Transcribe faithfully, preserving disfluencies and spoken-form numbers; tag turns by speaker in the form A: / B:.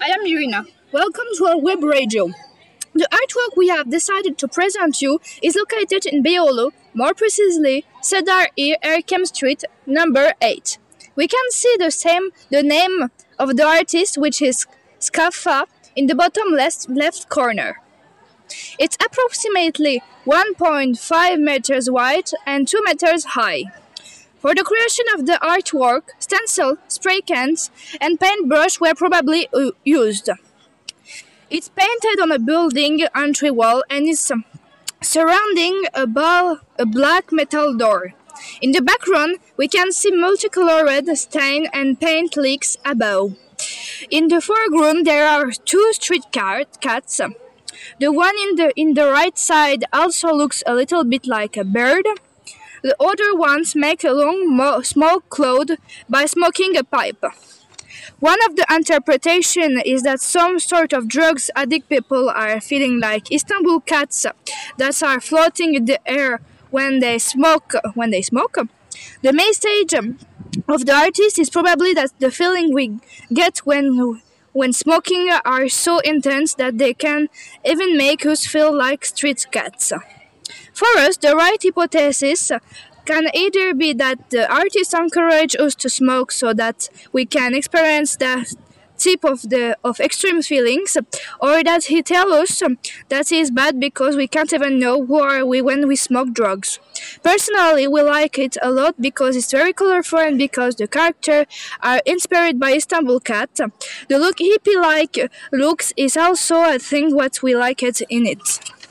A: I am Irina. Welcome to our web radio. The artwork we have decided to present you is located in Beyoğlu, more precisely, Cedar E. Erkem Street, number eight. We can see the same the name of the artist, which is Scafa, in the bottom left, left corner. It's approximately one point five meters wide and two meters high. For the creation of the artwork, stencil, spray cans, and paintbrush were probably uh, used. It's painted on a building entry wall and is um, surrounding a, ball, a black metal door. In the background, we can see multicolored stain and paint leaks above. In the foreground, there are two street cat, cats. The one in the in the right side also looks a little bit like a bird. The other ones make a long mo- smoke cloud by smoking a pipe. One of the interpretations is that some sort of drugs addict people are feeling like Istanbul cats that are floating in the air when they smoke. When they smoke, the message of the artist is probably that the feeling we get when when smoking are so intense that they can even make us feel like street cats. For us, the right hypothesis can either be that the artist encourages us to smoke so that we can experience that type of the of extreme feelings, or that he tells us that is bad because we can't even know who are we when we smoke drugs. Personally, we like it a lot because it's very colorful and because the characters are inspired by Istanbul Cat. The look hippie-like looks is also a thing what we like it in it.